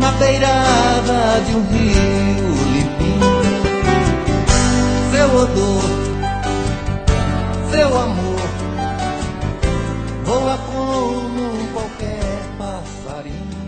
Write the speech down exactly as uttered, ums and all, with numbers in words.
na beirada de um rio limpinho. Seu odor, seu amor, voa como qualquer passarinho.